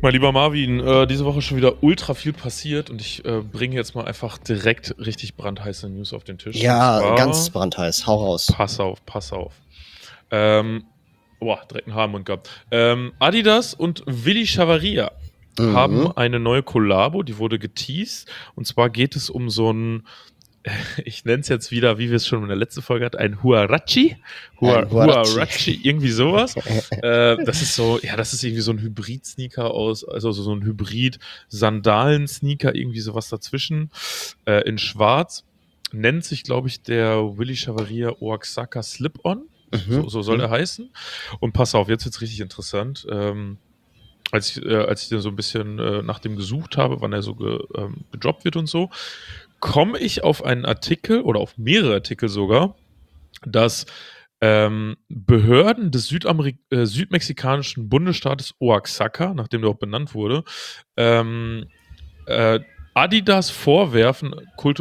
Mein lieber Marvin, diese Woche schon wieder ultra viel passiert und ich bringe jetzt mal einfach direkt richtig brandheiße News auf den Tisch. Und Ja, ganz zwar, brandheiß. Hau raus. pass auf, pass auf. Ähm, direkt ein Haar im Mund gehabt. Adidas und Willi Chavaria haben Mhm. eine neue Kollabo, die wurde geteased. Und zwar geht es um so ein, ich nenne es jetzt wieder, wie wir es schon in der letzten Folge hatten, ein Huarachi. Ein Huarachi. Huarachi, irgendwie sowas. Das ist so, ja, das ist irgendwie so ein Hybrid-Sneaker also so ein Hybrid-Sandalen-Sneaker, irgendwie sowas dazwischen, in schwarz. Nennt sich, glaube ich, der Willi Chavaria Oaxaca Slip-On. Mhm. So soll er heißen. Und pass auf, jetzt wird's richtig interessant. Als ich dann so ein bisschen nach dem gesucht habe, wann er so gedroppt wird und so, komme ich auf einen Artikel oder auf mehrere Artikel sogar, dass Behörden des südmexikanischen Bundesstaates Oaxaca, nachdem der auch benannt wurde, ähm, äh, Adidas vorwerfen,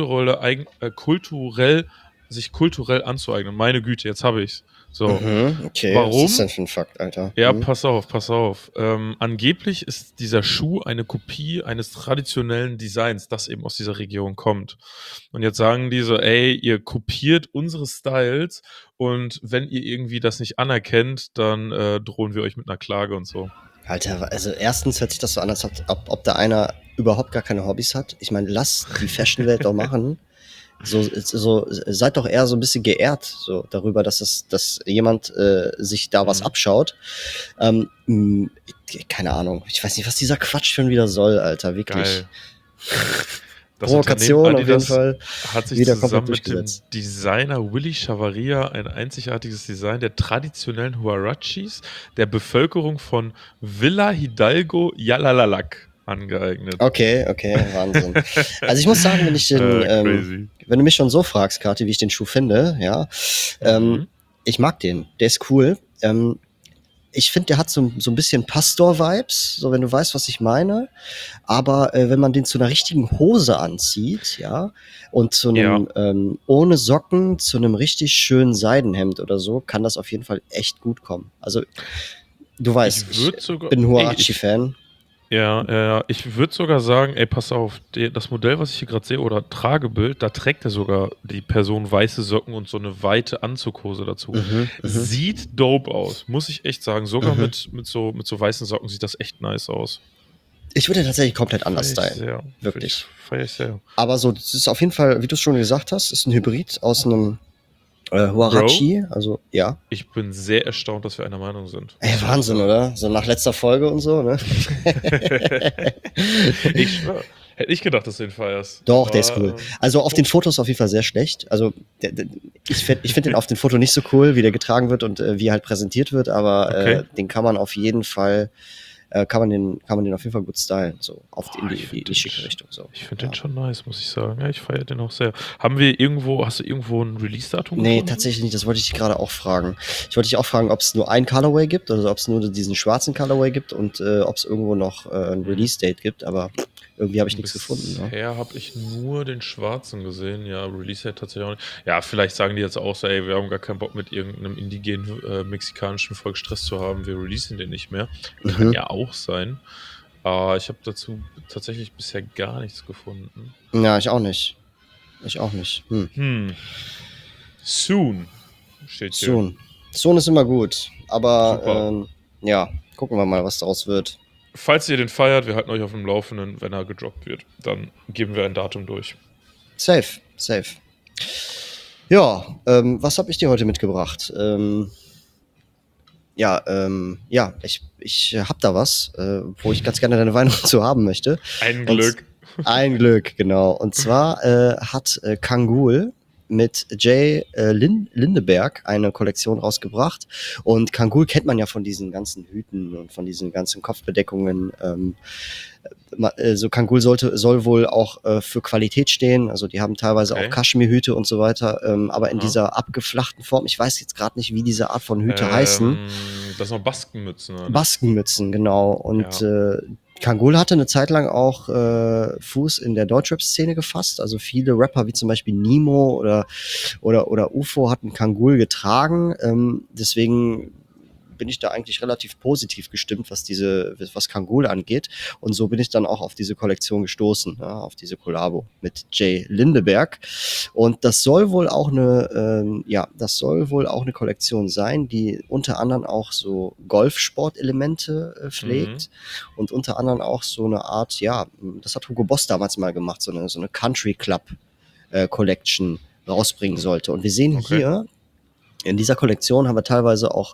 sich kulturell anzueignen. Meine Güte, jetzt habe ich's. So, Mhm. Okay, was ist warum? denn für ein Fakt, Alter? Ja, Mhm. pass auf, pass auf. Angeblich ist dieser Schuh eine Kopie eines traditionellen Designs, das eben aus dieser Region kommt. Und jetzt sagen die so, ey, ihr kopiert unsere Styles und wenn ihr irgendwie das nicht anerkennt, dann drohen wir euch mit einer Klage und so. Alter, also erstens hört sich das so an, als ob da einer überhaupt gar keine Hobbys hat. Ich meine, lass die Fashion-Welt doch machen. So, seid doch eher so ein bisschen geehrt so darüber, dass jemand sich da was Mhm. abschaut. Mh, keine Ahnung. Ich weiß nicht, was dieser Quatsch schon wieder soll, Alter. Wirklich. Geil. Das Unternehmen Provokation auf jeden Adidas Fall. hat sich Wieder komplett zusammen mit dem durchgesetzt. Designer Willi Chavaria ein einzigartiges Design der traditionellen Huarachis der Bevölkerung von Villa Hidalgo Yalalalac angeeignet. Okay, Wahnsinn. Also ich muss sagen, Crazy. wenn du mich schon so fragst, Kathi, wie ich den Schuh finde, ja, Mhm. ich mag den. Der ist cool. Ich finde, der hat so ein bisschen Pastor-Vibes, so wenn du weißt, was ich meine. Aber wenn man den zu einer richtigen Hose anzieht, ja, und zu Ja, einem ohne Socken, zu einem richtig schönen Seidenhemd oder so, kann das auf jeden Fall echt gut kommen. Also du weißt, ich ich würde sogar, bin ey, Huarachi-Fan. ich würde sogar sagen, ey, pass auf, das Modell, was ich hier gerade sehe, oder Tragebild, da trägt er sogar die Person weiße Socken und so eine weite Anzughose dazu. Mhm, mhm, Sieht dope aus, muss ich echt sagen. Sogar mhm. mit so weißen Socken sieht das echt nice aus. Ich würde tatsächlich komplett anders Feier ich stylen. sehr. Wirklich. Feier ich sehr. Aber so, das ist auf jeden Fall, wie du es schon gesagt hast, ist ein Hybrid aus einem Bro, Huarachi. Also, ja. ich bin sehr erstaunt, dass wir einer Meinung sind. Ey, Muss ich echt Wahnsinn, sagen. oder? So nach letzter Folge und so, ne? Ich schwör. Hätte ich gedacht, dass du den feierst. Doch, der ist Aber, cool. Also auf den Fotos auf jeden Fall sehr schlecht. Also ich find den auf dem Foto nicht so cool, wie der getragen wird und wie er halt präsentiert wird, aber okay. den kann man auf jeden Fall, kann man den auf jeden Fall gut stylen, so in Ich finde die schicke Richtung. So. ich find Ja. den schon nice, muss ich sagen. Ja, ich feiere den auch sehr. Hast du irgendwo ein Release-Datum Nee, gefunden? tatsächlich nicht. Das wollte ich dich gerade auch fragen. Ich wollte dich auch fragen, ob es nur ein Colorway gibt, also ob es nur diesen schwarzen Colorway gibt und ob es irgendwo noch ein Release-Date gibt, aber irgendwie habe ich nichts gefunden. Ne? Bisher habe ich nur den schwarzen gesehen. Ja, Release tatsächlich auch nicht. Ja, vielleicht sagen die jetzt auch so, ey, wir haben gar keinen Bock mit irgendeinem indigenen mexikanischen Volk Stress zu haben. Wir releasen den nicht mehr. Kann Mhm. ja auch sein. Aber ich habe dazu tatsächlich bisher gar nichts gefunden. Ja, ich auch nicht. Ich auch nicht. Soon steht hier. Sohn ist immer gut, aber Super. ja, gucken wir mal, was daraus wird. Falls ihr den feiert, wir halten euch auf dem Laufenden, wenn er gedroppt wird. Dann geben wir ein Datum durch. Safe. Ja, was habe ich dir heute mitgebracht? Ich habe da was, wo ich ganz gerne deine Meinung zu haben möchte. Ein Und Glück. ein Glück, genau. Und zwar hat Kangol mit Jay Lindeberg eine Kollektion rausgebracht. Und Kangol kennt man ja von diesen ganzen Hüten und von diesen ganzen Kopfbedeckungen. So Kangol soll wohl auch für Qualität stehen. Also die haben teilweise Okay. auch Kaschmirhüte und so weiter, aber in Aha. dieser abgeflachten Form. Ich weiß jetzt gerade nicht, wie diese Art von Hüte heißen. Das sind noch Baskenmützen, oder? Baskenmützen, genau. Und Kangol hatte eine Zeit lang auch Fuß in der Deutschrap-Szene gefasst. Also viele Rapper wie zum Beispiel Nemo oder UFO hatten Kangol getragen. Deswegen bin ich da eigentlich relativ positiv gestimmt, was Kangol angeht. Und so bin ich dann auch auf diese Kollektion gestoßen, ja, auf diese Kollabo mit Jay Lindeberg. Und das soll wohl auch eine Kollektion sein, die unter anderem auch so Golfsportelemente pflegt und unter anderem auch so eine Art, ja, das hat Hugo Boss damals mal gemacht, so eine Country Club Collection rausbringen sollte. Und wir sehen hier, in dieser Kollektion haben wir teilweise auch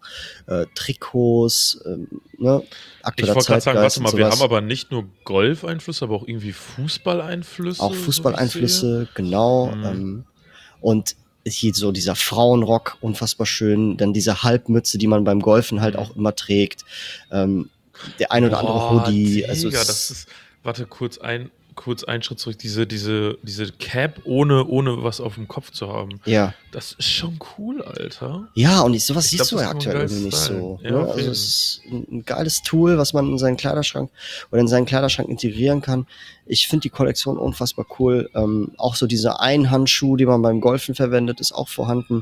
Trikots, ne, Ich wollte gerade sagen, warte mal, wir haben aber nicht nur Golf-Einflüsse, aber auch irgendwie Fußball-Einflüsse. Auch Fußball-Einflüsse, genau. Und hier so dieser Frauenrock, unfassbar schön. Dann diese Halbmütze, die man beim Golfen halt auch immer trägt. Der ein oder andere Hoodie. Digga, Also das ist, warte, kurz einen Schritt zurück. Diese Cap ohne was auf dem Kopf zu haben. Ja. Das ist schon cool, Alter. Ja, und sowas siehst du ja aktuell irgendwie nicht so. Ja, ne? Also es ist ein geiles Tool, was man in seinen Kleiderschrank integrieren kann. Ich finde die Kollektion unfassbar cool. Auch so dieser Einhandschuh, den man beim Golfen verwendet, ist auch vorhanden.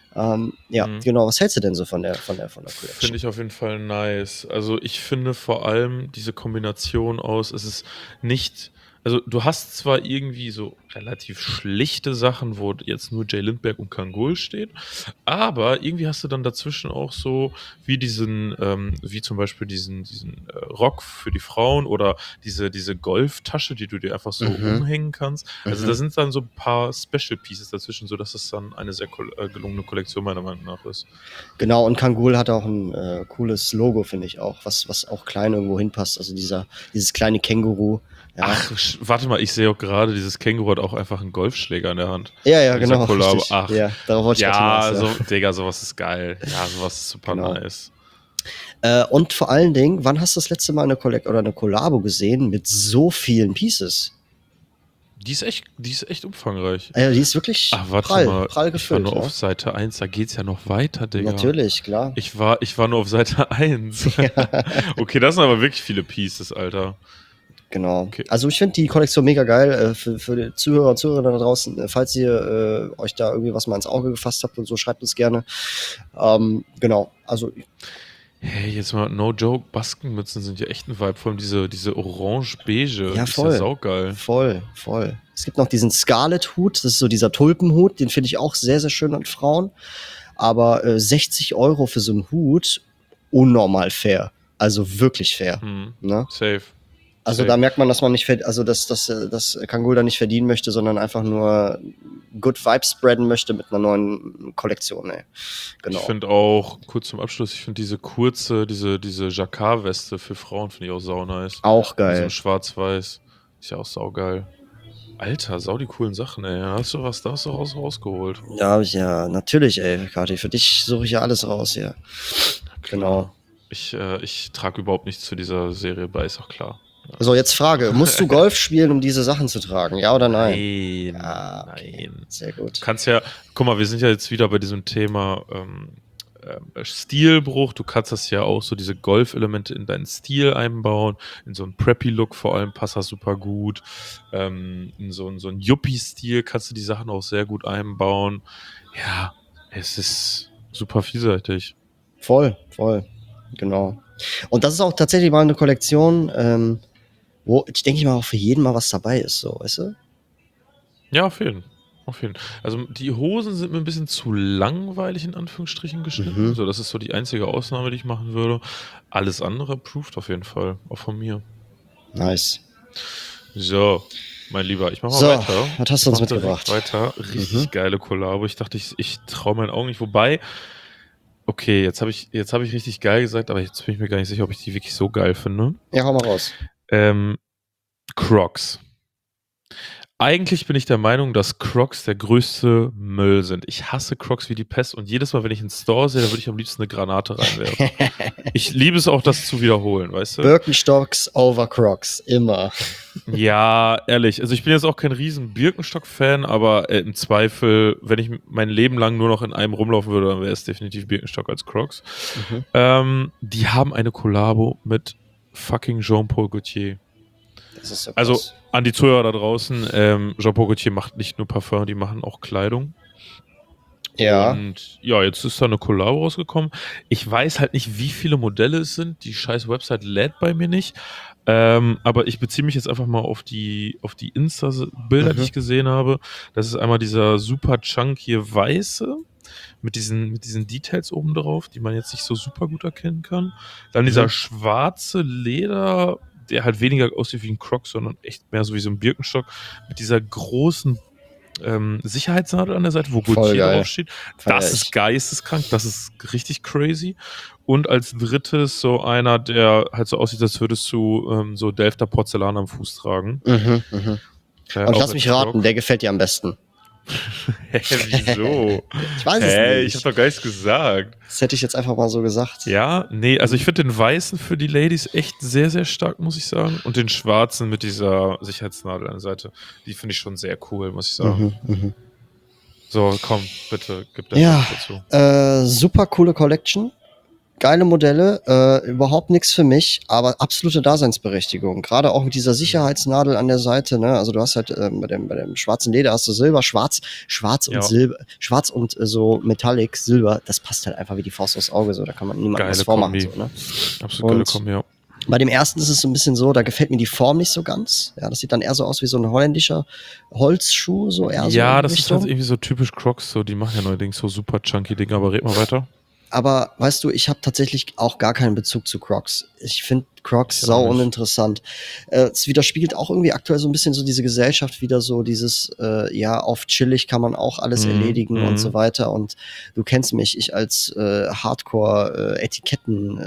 Genau. Was hältst du denn so von der Collection? Finde ich auf jeden Fall nice. Also ich finde vor allem diese Kombination aus, es ist nicht, also du hast zwar irgendwie so relativ schlichte Sachen, wo jetzt nur Jay Lindberg und Kangol steht, aber irgendwie hast du dann dazwischen auch so wie wie zum Beispiel diesen Rock für die Frauen oder diese Golftasche, die du dir einfach so umhängen kannst. Also da sind dann so ein paar Special Pieces dazwischen, sodass es dann eine sehr gelungene Kollektion meiner Meinung nach ist. Genau, und Kangol hat auch ein cooles Logo, finde ich auch, was auch klein irgendwo hinpasst. Also dieses kleine Känguru. Ja. Ach, warte mal, ich sehe auch gerade, dieses Känguru hat auch einfach einen Golfschläger in der Hand. Ja, genau. Ach, ja, darauf wollte ich auch hinaus, Digga, sowas ist geil. Ja, sowas ist super nice. Und vor allen Dingen, wann hast du das letzte Mal eine Kollabo gesehen mit so vielen Pieces? Die ist echt umfangreich. Ja, die ist wirklich prall gefüllt. Ich war nur auf Seite 1, da geht's ja noch weiter, Digga. Natürlich, klar. Ich war nur auf Seite 1. Okay, das sind aber wirklich viele Pieces, Alter. Genau. Okay. Also ich finde die Kollektion mega geil. Für die Zuhörer und Zuhörerinnen da draußen, falls ihr euch da irgendwie was mal ins Auge gefasst habt und so, schreibt uns gerne. Genau. Also hey, jetzt mal no joke, Baskenmützen sind ja echt ein Vibe, vor allem diese orange-beige, ja, voll, ist ja saugeil. Voll. Es gibt noch diesen Scarlet-Hut, das ist so dieser Tulpenhut, den finde ich auch sehr, sehr schön an Frauen. Aber 60 € für so einen Hut, unnormal fair. Also wirklich fair. Ne? Safe. Also da merkt man, dass man nicht, dass Kangol da nicht verdienen möchte, sondern einfach nur Good Vibes spreaden möchte mit einer neuen Kollektion, ey. Genau. Ich finde auch, kurz zum Abschluss, ich finde diese Jacquard-Weste für Frauen finde ich auch sau nice. Auch geil. So schwarz-weiß. Ist ja auch saugeil. Alter, sau die coolen Sachen, ey. Da hast du rausgeholt. Ja, hab ich ja, natürlich, ey, Kati. Für dich suche ich ja alles raus hier. Genau. Ich trage überhaupt nichts zu dieser Serie bei, ist auch klar. So, jetzt Frage. Musst du Golf spielen, um diese Sachen zu tragen? Ja oder nein? Nein. Sehr gut. Du kannst ja, guck mal, wir sind ja jetzt wieder bei diesem Thema Stilbruch. Du kannst das ja auch so diese Golf-Elemente in deinen Stil einbauen. In so einen Preppy-Look vor allem passt das super gut. In so einen Yuppie-Stil kannst du die Sachen auch sehr gut einbauen. Ja, es ist super vielseitig. Voll. Genau. Und das ist auch tatsächlich mal eine Kollektion, wo ich denke mal auch für jeden mal was dabei ist, so, weißt du? Ja, auf jeden. Also die Hosen sind mir ein bisschen zu langweilig in Anführungsstrichen geschnitten. So, das ist so die einzige Ausnahme, die ich machen würde. Alles andere approved auf jeden Fall, auch von mir. Nice. So, mein Lieber, ich mach mal weiter. Was hast du uns mitgebracht? Weiter. Richtig geile Kollabo. Ich dachte, ich traue meinen Augen nicht. Wobei, okay, jetzt hab ich richtig geil gesagt, aber jetzt bin ich mir gar nicht sicher, ob ich die wirklich so geil finde. Ja, hau mal raus. Crocs. Eigentlich bin ich der Meinung, dass Crocs der größte Müll sind. Ich hasse Crocs wie die Pest und jedes Mal, wenn ich einen Store sehe, da würde ich am liebsten eine Granate reinwerfen. Ich liebe es auch, das zu wiederholen, weißt du? Birkenstocks over Crocs, immer. Ja, ehrlich. Also ich bin jetzt auch kein riesen Birkenstock-Fan, aber im Zweifel, wenn ich mein Leben lang nur noch in einem rumlaufen würde, dann wäre es definitiv Birkenstock als Crocs. Die haben eine Kollabo mit fucking Jean-Paul Gaultier. Das ist so krass. Also an die Zuhörer da draußen, Jean-Paul Gaultier macht nicht nur Parfum, die machen auch Kleidung. Ja. Und ja, jetzt ist da eine Collabo rausgekommen. Ich weiß halt nicht, wie viele Modelle es sind. Die scheiß Website lädt bei mir nicht. Aber ich beziehe mich jetzt einfach mal auf die Insta-Bilder, die Mhm. ich gesehen habe. Das ist einmal dieser super chunky weiße mit diesen Details oben drauf, die man jetzt nicht so super gut erkennen kann. Dann dieser Mhm. schwarze Leder, der halt weniger aussieht wie ein Croc, sondern echt mehr so wie so ein Birkenstock, mit dieser großen Sicherheitsnadel an der Seite, wo Voll Gautier geil. draufsteht. Feier Das ist ich. geisteskrank, das ist richtig crazy. Und als drittes so einer, der halt so aussieht, als würdest du so Delfter Porzellan am Fuß tragen. Mhm. Mhm. Und Auch lass als mich raten, der Croc. gefällt dir am besten. Hä, wieso? Ich weiß es Hä, ich nicht. hab doch gar nichts gesagt. Das hätte ich jetzt einfach mal so gesagt. Ja, nee, also ich finde den weißen für die Ladies echt sehr, sehr stark, muss ich sagen. Und den schwarzen mit dieser Sicherheitsnadel an der Seite, die finde ich schon sehr cool, muss ich sagen. Mhm. Mhm. So, komm, bitte, gib dein Ja, Senf dazu. super coole Collection. Geile Modelle, überhaupt nichts für mich, aber absolute Daseinsberechtigung. Gerade auch mit dieser Sicherheitsnadel an der Seite, ne? Also du hast halt bei dem schwarzen Leder hast du Silber, Schwarz und Ja, Silber, Schwarz und so Metallic, Silber, das passt halt einfach wie die Faust aufs Auge, so, da kann man niemandem was geile vormachen, Kombi. so, ne? Absolut geile Und Kombi, ja. bei dem ersten ist es so ein bisschen so, da gefällt mir die Form nicht so ganz. Ja, das sieht dann eher so aus wie so ein holländischer Holzschuh, so eher so in Ja, die das ist halt Richtung. irgendwie so typisch Crocs, so, die machen ja neuerdings so super chunky Dinge, aber red mal weiter. Aber weißt du, ich habe tatsächlich auch gar keinen Bezug zu Crocs. Ich finde Crocs Ich auch sau nicht. uninteressant. Es widerspiegelt auch irgendwie aktuell so ein bisschen so diese Gesellschaft wieder so dieses, ja, auf chillig kann man auch alles erledigen und so weiter. Und du kennst mich, ich als Hardcore-Etiketten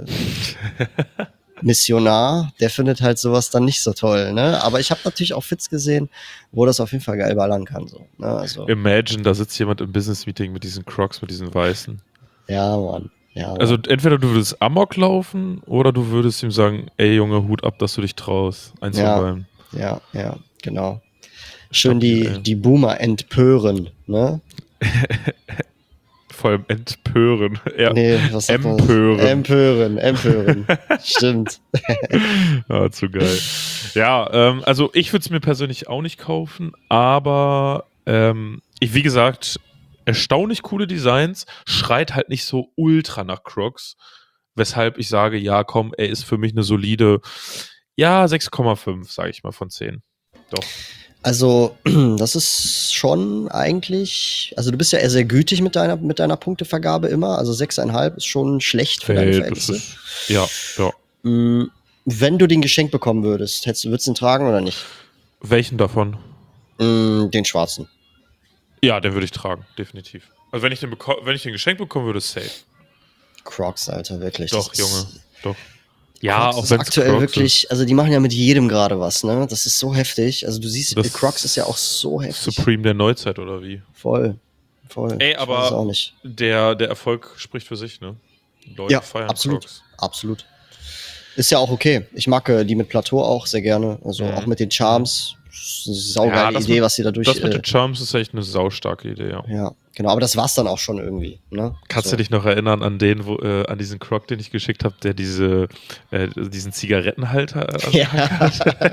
Missionar, der findet halt sowas dann nicht so toll, ne? Aber ich habe natürlich auch Fits gesehen, wo das auf jeden Fall geil ballern kann, so, ne? Also, Imagine, da sitzt jemand im Business-Meeting mit diesen Crocs, mit diesen weißen. ja, Mann. Ja, Also Mann. entweder du würdest Amok laufen oder du würdest ihm sagen, ey Junge, Hut ab, dass du dich traust. Eins von Ja, beiden. ja, genau. Schön Stabil, ey. die Boomer entpören, ne? Vor allem empören. Ja, Nee, was sagt man? empören. Empören. Stimmt. Ja, zu geil. Ja, also ich würde es mir persönlich auch nicht kaufen, aber wie gesagt, erstaunlich coole Designs, schreit halt nicht so ultra nach Crocs, weshalb ich sage, ja, komm, er ist für mich eine solide, ja, 6,5, sage ich mal, von 10. Doch. Also, das ist schon eigentlich, also du bist ja eher sehr gütig mit deiner Punktevergabe immer. Also 6,5 ist schon schlecht für deine Hey, das Verhältnisse. ist, ja. Wenn du den geschenkt bekommen würdest, würdest du ihn tragen oder nicht? Welchen davon? Den schwarzen. Ja, den würde ich tragen, definitiv. Also wenn ich den geschenkt bekommen würde, safe. Crocs, Alter, wirklich. Doch, Das Junge, ist, doch. Ja, Crocs auch ist wenn es aktuell Crocs wirklich, also die machen ja mit jedem gerade was, ne? Das ist so heftig. Also du siehst, Das Crocs ist ja auch so heftig. Supreme der Neuzeit oder wie? Voll. Ey, Ich weiß es auch aber nicht. der Erfolg spricht für sich, ne? Die Leute Ja, feiern absolut. Crocs. Absolut. Ist ja auch okay. Ich mag die mit Plateau auch sehr gerne. Also auch mit den Charms. Saugeile das Idee, mit, was sie dadurch. das mit den Charms ist echt eine saustarke Idee, ja. Ja, genau. Aber das war's dann auch schon irgendwie. Ne? Kannst So. du dich noch erinnern an den, an diesen Croc, den ich geschickt habe, der diesen Zigarettenhalter Ja.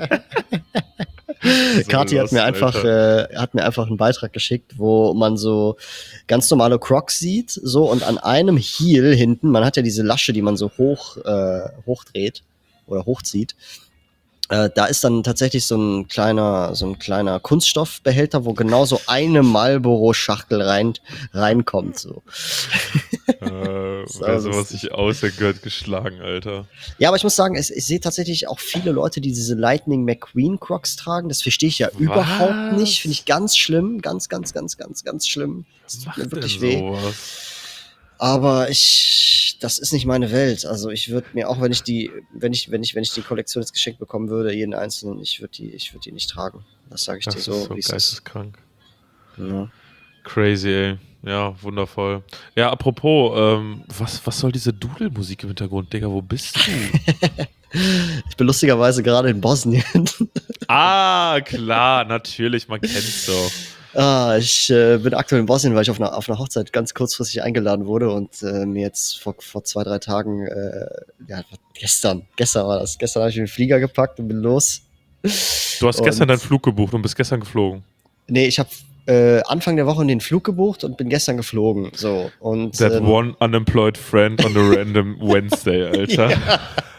So Kathi lost, hat mir einfach einen Beitrag geschickt, wo man so ganz normale Crocs sieht, so und an einem Heel hinten, man hat ja diese Lasche, die man so hochdreht oder hochzieht. Da ist dann tatsächlich so ein kleiner Kunststoffbehälter, wo genau so eine Marlboro-Schachtel reinkommt. So. Wer sowas lustig. sich ausdenkt, gehört geschlagen, Alter. Ja, aber ich muss sagen, ich sehe tatsächlich auch viele Leute, die diese Lightning McQueen Crocs tragen. Das verstehe ich ja überhaupt nicht. Finde ich ganz schlimm. Ganz schlimm. Das tut mir wirklich weh. Sowas? Aber das ist nicht meine Welt. Also ich würde mir auch, wenn ich die Kollektion jetzt geschenkt bekommen würde, jeden einzelnen, ich würde die nicht tragen. Das sage ich Das dir ist so, so wie es ist. geisteskrank. Ja. Crazy, ey. Ja, wundervoll. Ja, apropos, was soll diese Dudelmusik im Hintergrund, Digga? Wo bist du? Ich bin lustigerweise gerade in Bosnien. Ah, klar, natürlich, man kennt's doch. Ich bin aktuell in Bosnien, weil ich auf einer Hochzeit ganz kurzfristig eingeladen wurde und mir jetzt vor 2-3 Tagen, gestern war das. Gestern habe ich den Flieger gepackt und bin los. Du hast gestern deinen Flug gebucht und bist gestern geflogen. Nee, ich habe Anfang der Woche den Flug gebucht und bin gestern geflogen. So, und, That one unemployed friend on a random Wednesday, Alter. Ja.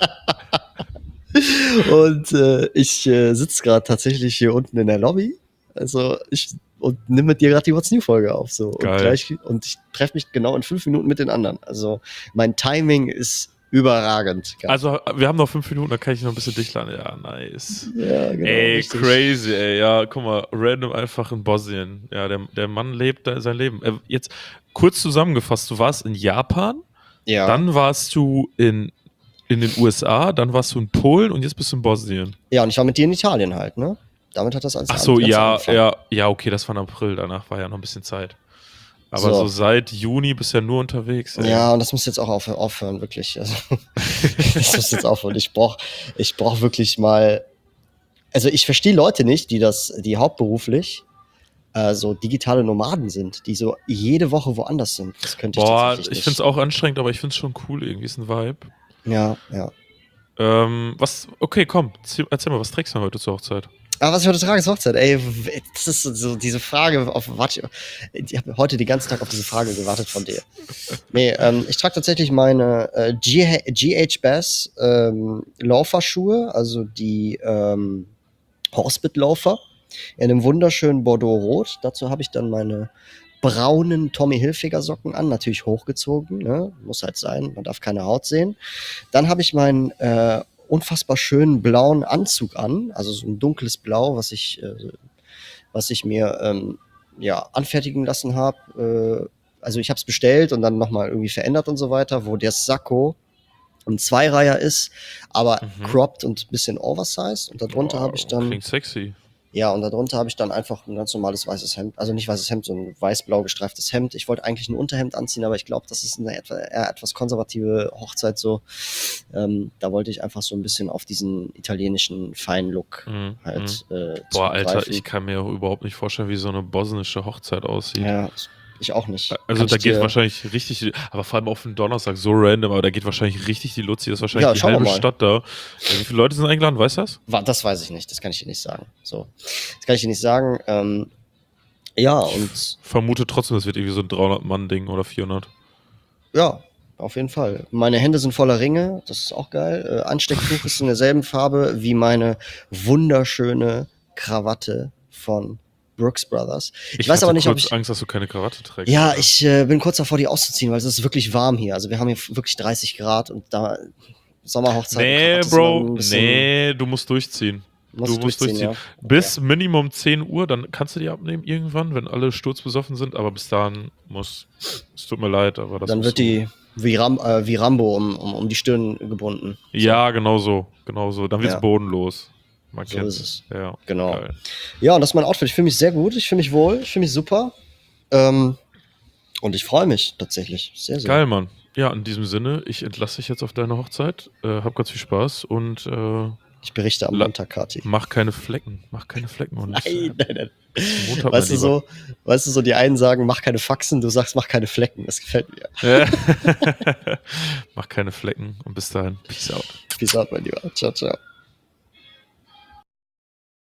Und ich sitze gerade tatsächlich hier unten in der Lobby. Also und nimm mit dir gerade die What's New Folge auf. So. Geil. Und ich treffe mich genau in 5 Minuten mit den anderen. Also mein Timing ist überragend. Also wir haben noch 5 Minuten, da kann ich noch ein bisschen dicht laden. Ja, nice. Ja, genau. Ey, richtig. crazy, ey. Ja, guck mal, random einfach in Bosnien. Ja, der Mann lebt da sein Leben. Jetzt kurz zusammengefasst, du warst in Japan, Ja. dann warst du in den USA, dann warst du in Polen und jetzt bist du in Bosnien. Ja, und ich war mit dir in Italien halt, ne? Damit hat das alles Ach so, angefangen. ja, okay, das war im April, danach war ja noch ein bisschen Zeit. Aber so seit Juni bist du ja nur unterwegs. Ey. Ja, und das muss jetzt auch aufhören, wirklich. Also, das muss jetzt aufhören. Ich brauch wirklich mal. Also ich verstehe Leute nicht, die hauptberuflich so digitale Nomaden sind, die so jede Woche woanders sind. Das könnte ich tatsächlich nicht. Ich finde es auch anstrengend, aber ich finde es schon cool, irgendwie ist ein Vibe. Ja. Okay, komm, erzähl mal, was trägst du heute zur Hochzeit? Was ich heute trage, ist Hochzeit. Ey, das ist so diese Frage, ich habe heute den ganzen Tag auf diese Frage gewartet von dir. Nee, ich trage tatsächlich meine GH Bass Lauferschuhe, also die Horsebit-Laufer in einem wunderschönen Bordeaux-Rot. Dazu habe ich dann meine braunen Tommy Hilfiger Socken an, natürlich hochgezogen, ne? Muss halt sein, man darf keine Haut sehen. Dann habe ich meinen unfassbar schönen blauen Anzug an, also so ein dunkles Blau, was ich mir anfertigen lassen habe. Also ich habe es bestellt und dann nochmal irgendwie verändert und so weiter, wo der Sakko ein Zweireiher ist, aber cropped und ein bisschen oversized. Und darunter habe ich dann. Klingt sexy. Ja, und darunter habe ich dann einfach ein ganz normales weißes Hemd. Also nicht weißes Hemd, so ein weiß-blau gestreiftes Hemd. Ich wollte eigentlich ein Unterhemd anziehen, aber ich glaube, das ist eine eher etwas konservative Hochzeit so. Da wollte ich einfach so ein bisschen auf diesen italienischen feinen Look Boah, Alter, ich kann mir auch überhaupt nicht vorstellen, wie so eine bosnische Hochzeit aussieht. Ja, ich auch nicht. Also da geht wahrscheinlich richtig, aber vor allem auf den Donnerstag so random, aber da geht wahrscheinlich richtig die Luzi, das ist wahrscheinlich die halbe Stadt da. Wie viele Leute sind eingeladen, weißt du das? Das weiß ich nicht, das kann ich dir nicht sagen. So, das kann ich dir nicht sagen. Ja, und ich vermute trotzdem, das wird irgendwie so ein 300-Mann-Ding oder 400. Ja, auf jeden Fall. Meine Hände sind voller Ringe, das ist auch geil. Anstecktuch ist in derselben Farbe wie meine wunderschöne Krawatte von Brooks Brothers. Ich weiß aber nicht, ob ich Angst, dass du keine Krawatte trägst. Ja, ich bin kurz davor, die auszuziehen, weil es ist wirklich warm hier. Also wir haben hier wirklich 30 Grad und da Sommerhochzeit. Nee, Bro, du musst durchziehen. Du musst durchziehen. Ja. Bis Minimum 10 Uhr, dann kannst du die abnehmen irgendwann, wenn alle sturzbesoffen sind, aber bis dahin es tut mir leid, aber das dann wird die wie Rambo um die Stirn gebunden. Ja, genau so. Dann wird's bodenlos. Man so ist es. Ja, genau. Geil. Ja, und das ist mein Outfit. Ich fühle mich sehr gut, ich fühle mich wohl, ich fühle mich super. Und ich freue mich tatsächlich sehr, sehr. Geil, Mann. Ja, in diesem Sinne, ich entlasse dich jetzt auf deine Hochzeit. Hab ganz viel Spaß und ich berichte am Montag, Kati. Mach keine Flecken. Und nein. Weißt du so, die einen sagen, mach keine Faxen, du sagst, mach keine Flecken. Das gefällt mir. Mach keine Flecken und bis dahin. Peace out. Peace out, mein Lieber. Ciao, ciao.